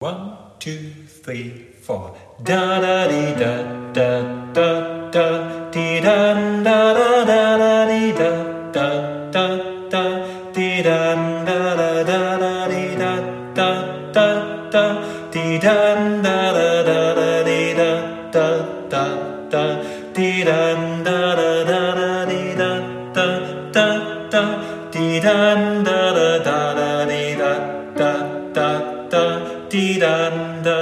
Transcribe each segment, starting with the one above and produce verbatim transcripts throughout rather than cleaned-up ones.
One, two, three, four. Da da dee da da da da dee da da da da da dee da da da da dee da da da da da dee da da da da dee da da da da da dee da da da da dee da da da da da dee da da da da dee da da da da da dee da da da da dee da da.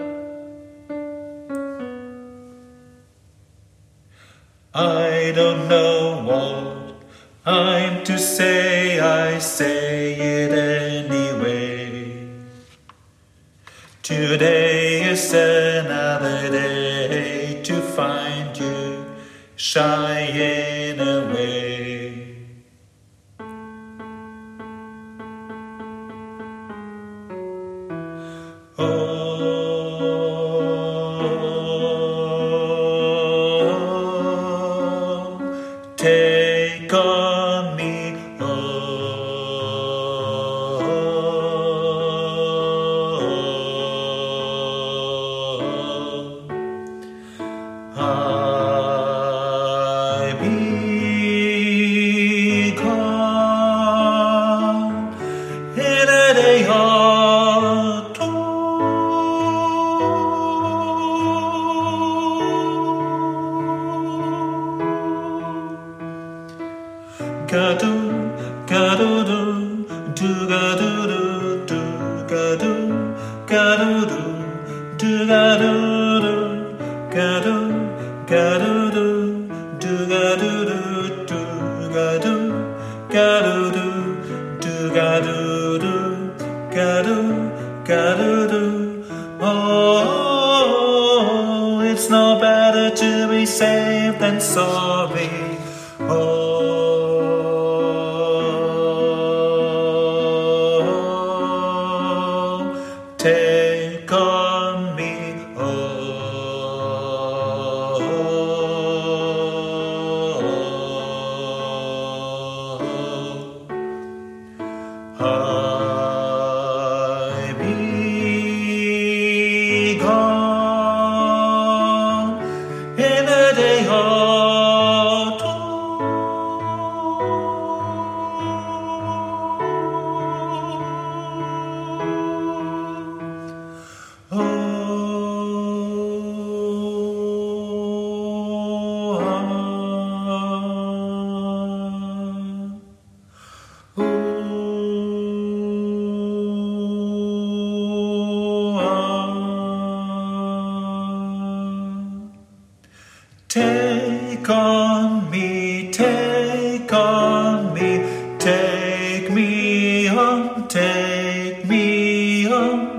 I don't know what I'm to say, I say it anyway. Today is another day to find you shying away. Oh, take on me, oh, I become in a day or two. Ga-do, ga-do-do, do-ga-do-do, do-ga-do, ga-do-do, do-ga-do-do, ga-do, ga-do-do, do-ga-do-do, do-ga-do, ga-do-do, do-ga-do-do, ga-do, ga-do-do. Oh, it's no better to be safe than sorry. Oh, take on me, oh, I be gone in a day or two. Oh, ah, ooh, ah. Take on me, take on me, take me home, take me home.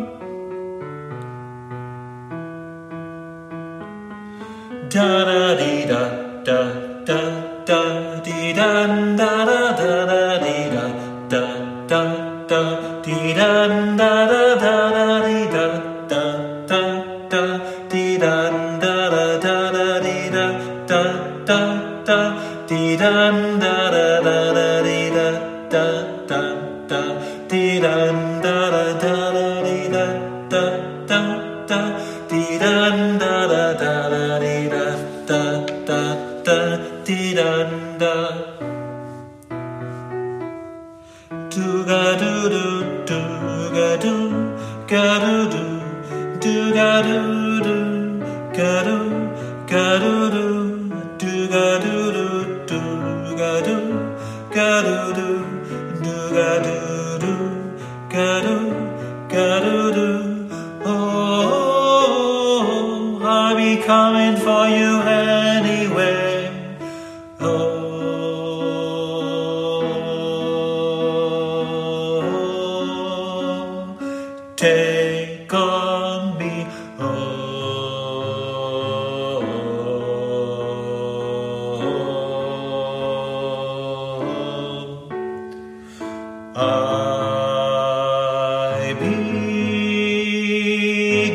Da da dee da da da da dee da da da da da dee da da da da dee da da da da da dee da da da da dee da da da da da dee da da da da dee da da da da da dee da da da da dee da da da da da dee da da da da dee da da da da da dee da da da da dee da da. Do ga do do do ga do ga do do do ga do do ga do ga do do do ga do do do ga do ga do do do ga do do ga do ga do do. Oh, I'll be coming for you anyway. Oh, take on me, oh, I be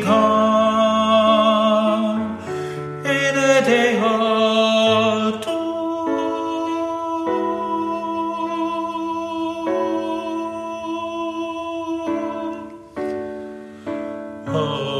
gone in a day or two. ho.